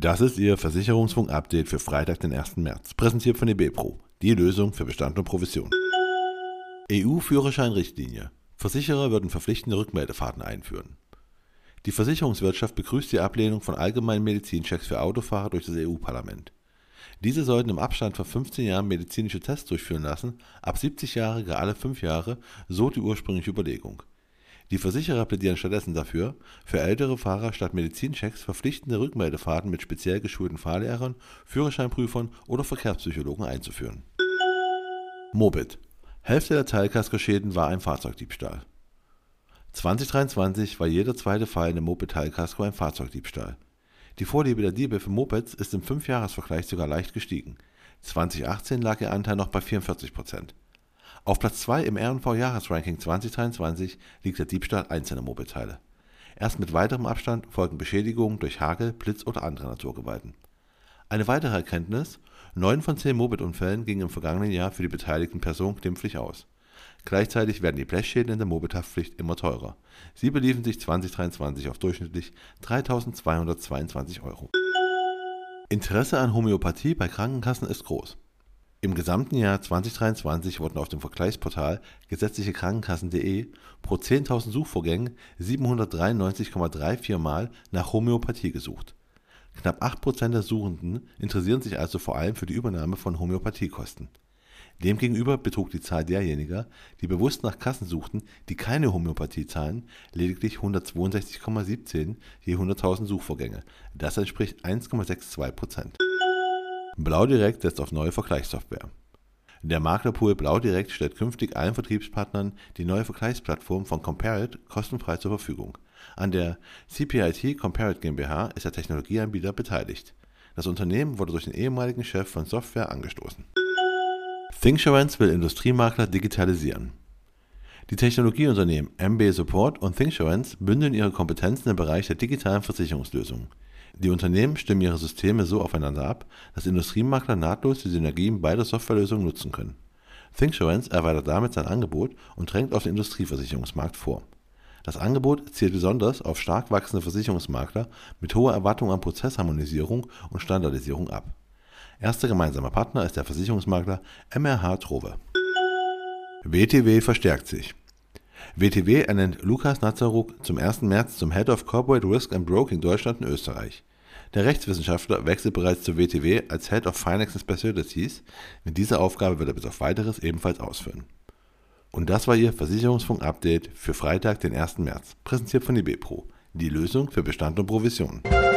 Das ist Ihr Versicherungsfunk-Update für Freitag, den 1. März, präsentiert von eBepro, die Lösung für Bestand und Provision. EU-Führerschein-Richtlinie. Versicherer würden verpflichtende Rückmeldefahrten einführen. Die Versicherungswirtschaft begrüßt die Ablehnung von allgemeinen Medizinchecks für Autofahrer durch das EU-Parlament. Diese sollten im Abstand von 15 Jahren medizinische Tests durchführen lassen, ab 70 Jahre gar alle 5 Jahre, so die ursprüngliche Überlegung. Die Versicherer plädieren stattdessen dafür, für ältere Fahrer statt Medizinchecks verpflichtende Rückmeldefahrten mit speziell geschulten Fahrlehrern, Führerscheinprüfern oder Verkehrspsychologen einzuführen. Moped. Hälfte der Teilkaskoschäden war ein Fahrzeugdiebstahl. 2023 war jeder zweite Fall in dem Moped-Teilkasko ein Fahrzeugdiebstahl. Die Vorliebe der Diebe für Mopeds ist im 5-Jahres-Vergleich sogar leicht gestiegen. 2018 lag ihr Anteil noch bei 44%. Auf Platz 2 im R&V-Jahresranking 2023 liegt der Diebstahl einzelner Mopedteile. Erst mit weiterem Abstand folgen Beschädigungen durch Hagel, Blitz oder andere Naturgewalten. Eine weitere Erkenntnis: 9 von 10 Mopedunfällen gingen im vergangenen Jahr für die beteiligten Personen glimpflich aus. Gleichzeitig werden die Blechschäden in der Mopedhaftpflicht immer teurer. Sie beliefen sich 2023 auf durchschnittlich 3.222 €. Interesse an Homöopathie bei Krankenkassen ist groß. Im gesamten Jahr 2023 wurden auf dem Vergleichsportal gesetzlichekrankenkassen.de pro 10.000 Suchvorgängen 793,34 Mal nach Homöopathie gesucht. Knapp 8% der Suchenden interessieren sich also vor allem für die Übernahme von Homöopathiekosten. Demgegenüber betrug die Zahl derjenigen, die bewusst nach Kassen suchten, die keine Homöopathie zahlen, lediglich 162,17 je 100.000 Suchvorgänge. Das entspricht 1,62%. BlauDirekt setzt auf neue Vergleichssoftware. Der Maklerpool BlauDirekt stellt künftig allen Vertriebspartnern die neue Vergleichsplattform von Comparit kostenfrei zur Verfügung. An der CPIT Comparit GmbH ist der Technologieanbieter beteiligt. Das Unternehmen wurde durch den ehemaligen Chef von Software angestoßen. ThinkSurance will Industriemakler digitalisieren. Die Technologieunternehmen MB Support und ThinkSurance bündeln ihre Kompetenzen im Bereich der digitalen Versicherungslösungen. Die Unternehmen stimmen ihre Systeme so aufeinander ab, dass Industriemakler nahtlos die Synergien beider Softwarelösungen nutzen können. ThinkSurance erweitert damit sein Angebot und drängt auf den Industrieversicherungsmarkt vor. Das Angebot zielt besonders auf stark wachsende Versicherungsmakler mit hoher Erwartung an Prozessharmonisierung und Standardisierung ab. Erster gemeinsamer Partner ist der Versicherungsmakler MRH Trove. WTW verstärkt sich. WTW ernennt Lukas Nazaruk zum 1. März zum Head of Corporate Risk and Broking Deutschland und Österreich. Der Rechtswissenschaftler wechselt bereits zu WTW als Head of Finance and Specialties. Mit dieser Aufgabe wird er bis auf Weiteres ebenfalls ausführen. Und das war Ihr Versicherungsfunk-Update für Freitag, den 1. März, präsentiert von eBepro, die Lösung für Bestand und Provision.